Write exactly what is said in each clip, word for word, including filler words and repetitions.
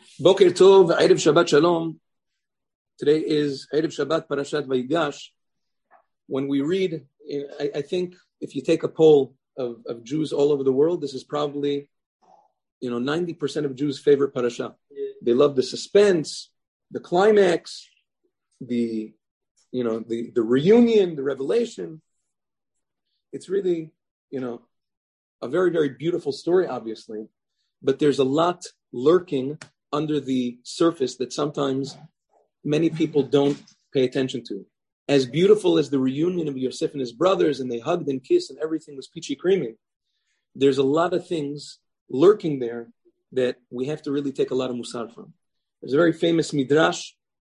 Boker Tov, Erev Shabbat Shalom. Today is Erev Shabbat Parashat Vayigash. When we read, I, I think if you take a poll of, of Jews all over the world, this is probably, you know, ninety percent of Jews' favorite parasha. They love the suspense, the climax, the, you know, the, the reunion, the revelation. It's really, you know, a very, very beautiful story, obviously, but there's a lot lurking under the surface that sometimes many people don't pay attention to. As beautiful as the reunion of Yosef and his brothers, and they hugged and kissed and everything was peachy creamy, there's a lot of things lurking there that we have to really take a lot of musar from. There's a very famous midrash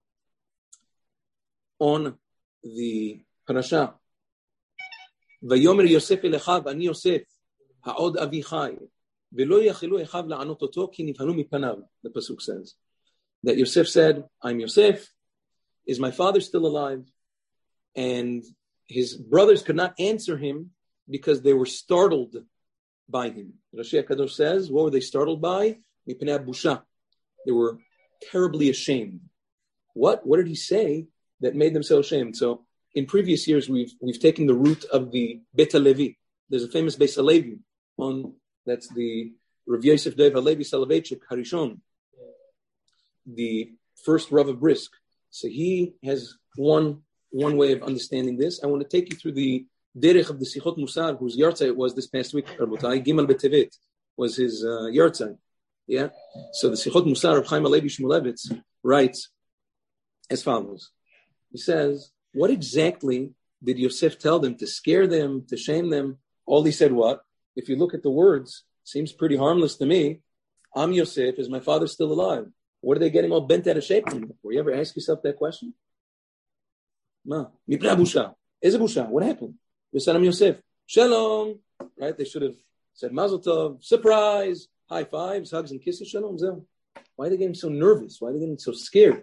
on the parasha. Vayomer Yosef elechav ani Yosef ha'od avichai velo yachilu echav la'anot oto ki nivhanu mipanav. The pasuk says that Yosef said, "I'm Yosef. Is my father still alive?" And his brothers could not answer him because they were startled by him. Rashi HaKadosh says, what were they startled by? Mipnei busha. They were terribly ashamed. What? What did he say that made them so ashamed? So in previous years, we've we've taken the route of the Beit HaLevi. There's a famous Beis HaLevi on that's the Rav Yosef Dov HaLevi Soloveitchik Harishon, the first Rav of Brisk. So he has one one way of understanding this. I want to take you through the derech of the Sichot Musar, whose yartzai it was this past week. Rabotai Gimel B'Tevet was his uh, yartzai. Yeah. So the Sichot Musar of Chaim HaLevi Shmulevitz writes as follows. He says, "What exactly did Yosef tell them to scare them, to shame them?" All he said, what? If you look at the words, seems pretty harmless to me. I'm Yosef. Is my father still alive? What are they getting all bent out of shape from? Were you ever ask yourself that question? Ma, mipnei busha. Eze busha. What happened? You said I'm Yosef. Shalom. Right? They should have said Mazel Tov. Surprise. High fives, hugs and kisses. Shalom. Zeh. Why are they getting so nervous? Why are they getting so scared?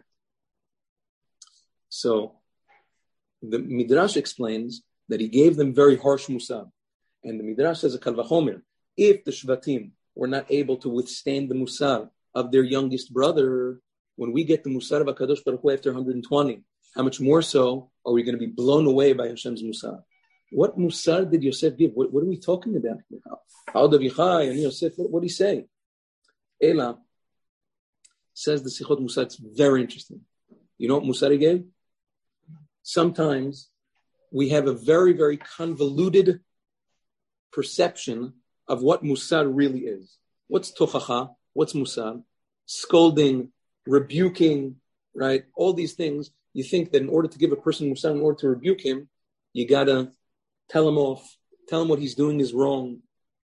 So the Midrash explains that he gave them very harsh musar. And the Midrash says a kal vachomer, if the Shvatim were not able to withstand the musar of their youngest brother, when we get the musar of HaKadosh Baruch Hu after one hundred twenty, how much more so are we going to be blown away by Hashem's musar? What musar did Yosef give? What, what are we talking about here? How did Avichai and Yosef, what, what did he say? Ela says the Sichot Musar, it's very interesting. You know what musar he gave? Sometimes we have a very, very convoluted perception of what musar really is. What's tochacha? What's musar? Scolding, rebuking, right? All these things. You think that in order to give a person musar, in order to rebuke him, you gotta tell him off, tell him what he's doing is wrong,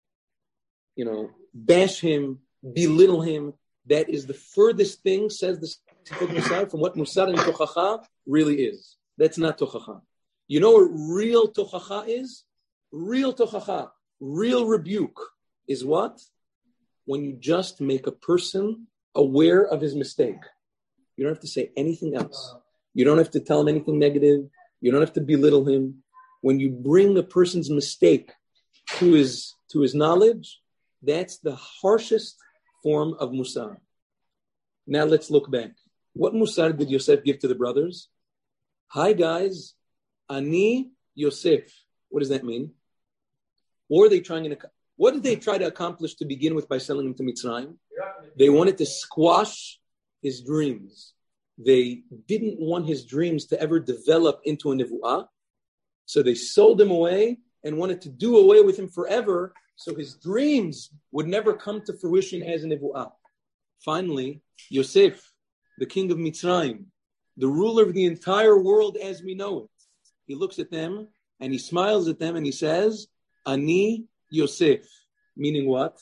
you know, bash him, belittle him. That is the furthest thing, says the Sichot Musar, from what musar and tochacha really is. That's not tochacha. You know what real tochacha is? Real tochacha, real rebuke is what? When you just make a person aware of his mistake. You don't have to say anything else. You don't have to tell him anything negative. You don't have to belittle him. When you bring a person's mistake to his to his knowledge, that's the harshest form of musar. Now let's look back. What musar did Yosef give to the brothers? Hi guys, Ani Yosef. What does that mean? What were they trying to, what did they try to accomplish to begin with by selling him to Mitzrayim? They wanted to squash his dreams. They didn't want his dreams to ever develop into a nevuah. So they sold him away and wanted to do away with him forever so his dreams would never come to fruition as a nevuah. Finally, Yosef, the king of Mitzrayim, the ruler of the entire world as we know it, he looks at them and he smiles at them and he says, Ani Yosef, meaning what?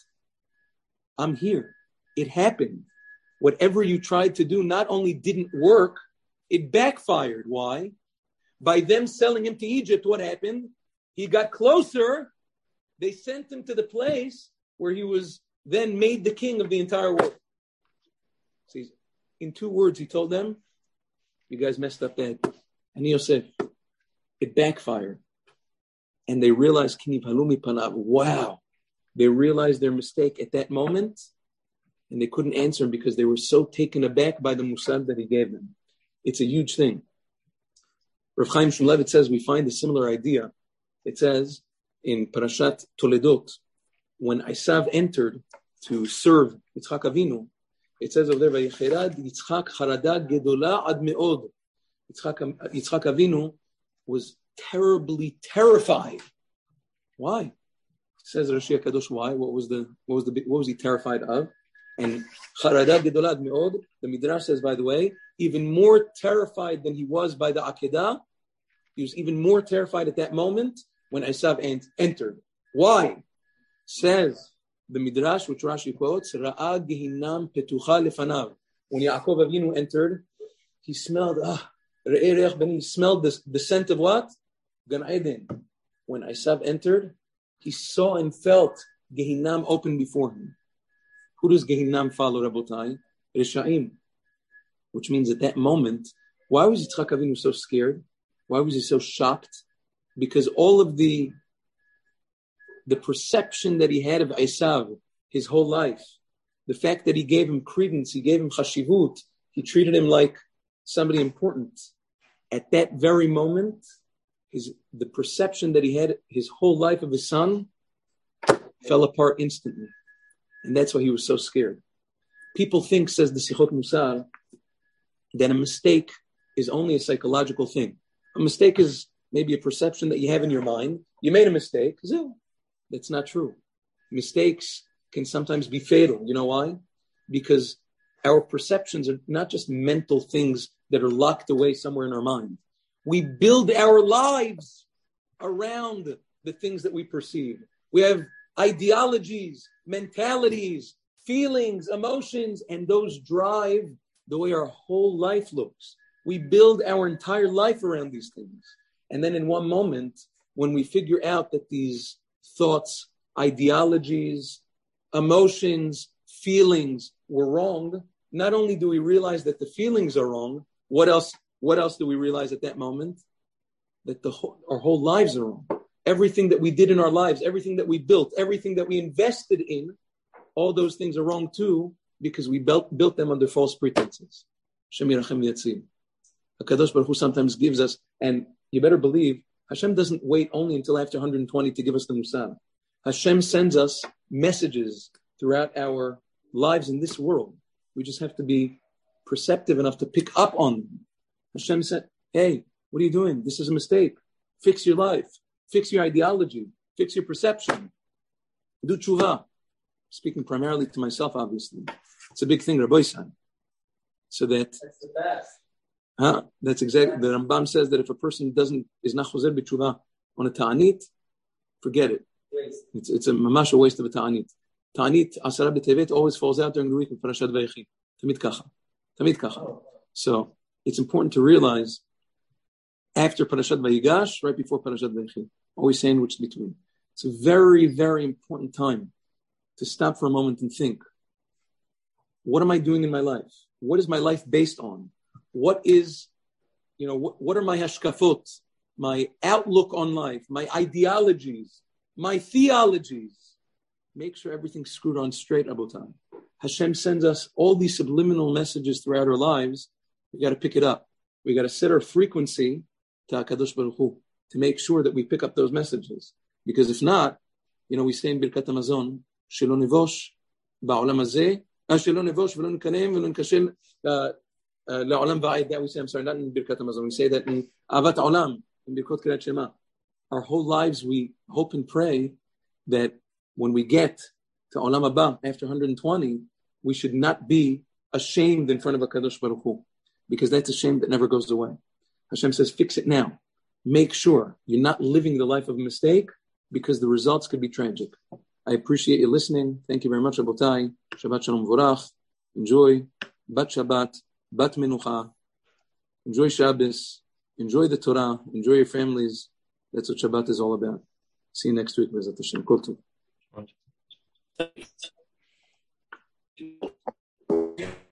I'm here. It happened. Whatever you tried to do not only didn't work, it backfired. Why? By them selling him to Egypt, what happened? He got closer. They sent him to the place where he was then made the king of the entire world. See, in two words, he told them, you guys messed up that. And Yosef, it backfired. And they realized, wow, they realized their mistake at that moment. and they couldn't answer him because they were so taken aback by the musar that he gave them. It's a huge thing. Rav Chaim Shmulevitz says we find a similar idea. It says in Parashat Toledot, when Esav entered to serve Yitzchak Avinu, it says over there, "Vayicherad Yitzchak harada gedola ad meod." Yitzchak, Yitzchak Avinu was terribly terrified. Why? Says Rashi HaKadosh, why? What was the what was the what was he terrified of? And harada gedola ad meod, the Midrash says, by the way, even more terrified than he was by the Akedah. He was even more terrified at that moment when Esav entered. Why? Says the Midrash, which Rashi quotes, Ra'a Gehinam Petucha Lefanav. When Yaakov Avinu entered, he smelled, ah, he smelled the, the scent of what? Gan Eden. When Esav entered, he saw and felt Gehinam open before him. Who does Gehinam follow, Rabotai? Risha'im. Which means at that moment, why was Yitzchak Avinu so scared? Why was he so shocked? Because all of the the perception that he had of Esav his whole life, the fact that he gave him credence, he gave him chashivut, he treated him like somebody important. At that very moment, his the perception that he had his whole life of his son fell apart instantly. And that's why he was so scared. People think, says the Sichot Musar, that a mistake is only a psychological thing. A mistake is maybe a perception that you have in your mind. You made a mistake. Zil. That's not true. Mistakes can sometimes be fatal. You know why? Because our perceptions are not just mental things that are locked away somewhere in our mind. We build our lives around the things that we perceive. We have ideologies, mentalities, feelings, emotions, and those drive the way our whole life looks. We build our entire life around these things. And then in one moment, when we figure out that these thoughts, ideologies, emotions, feelings were wrong, not only do we realize that the feelings are wrong, what else, what else do we realize at that moment? That the whole, our whole lives are wrong. Everything that we did in our lives, everything that we built, everything that we invested in, all those things are wrong too, because we built, built them under false pretenses. Hashem Yirachem V'Yatzil. HaKadosh Baruch Hu sometimes gives us, and you better believe, Hashem doesn't wait only until after one hundred twenty to give us the Musar. Hashem sends us messages throughout our lives in this world. We just have to be perceptive enough to pick up on them. Hashem said, hey, what are you doing? This is a mistake. Fix your life. Fix your ideology. Fix your perception. Do tshuva. Speaking primarily to myself, obviously. It's a big thing, Rabbi San. So that... That's the best. Huh? That's exactly, the Rambam says that if a person doesn't, is not chozer b'tshuva on a ta'anit, forget it. Waste. It's, it's a mamash a waste of a ta'anit. Ta'anit, Asara b'tevet, always falls out during the week of Parashat Vayechi. Tamid kacha. Tamid kacha. Oh. So, it's important to realize, after Parashat Vayigash, right before Parashat Vayechi, always sandwiched between. It's a very, very important time to stop for a moment and think, what am I doing in my life? What is my life based on? What is, you know, what, what are my hashkafot, my outlook on life, my ideologies, my theologies? Make sure everything's screwed on straight, Abotai. Hashem sends us all these subliminal messages throughout our lives. We got to pick it up. We got to set our frequency to HaKadosh Baruch Hu to make sure that we pick up those messages. Because if not, you know, we say in Birkat HaMazon, Shelo nevosh ba'olam hazeh, shelo nevosh v'lo nekanem v'lo nekashel La'olam va'id, that we say, I'm sorry, not in Birkat HaMazon. We say that in Avat Olam, in Birkot Kriyat Shema. Our whole lives, we hope and pray that when we get to Olam Haba, after one hundred twenty, we should not be ashamed in front of HaKadosh Baruch Hu, because that's a shame that never goes away. Hashem says, fix it now. Make sure you're not living the life of a mistake, because the results could be tragic. I appreciate you listening. Thank you very much, Rabotai. Shabbat Shalom Vorach. Enjoy. Bat Shabbat. Bat Menucha, enjoy Shabbos, enjoy the Torah, enjoy your families. That's what Shabbat is all about. See you next week, Bezat Hashem. Kol tov.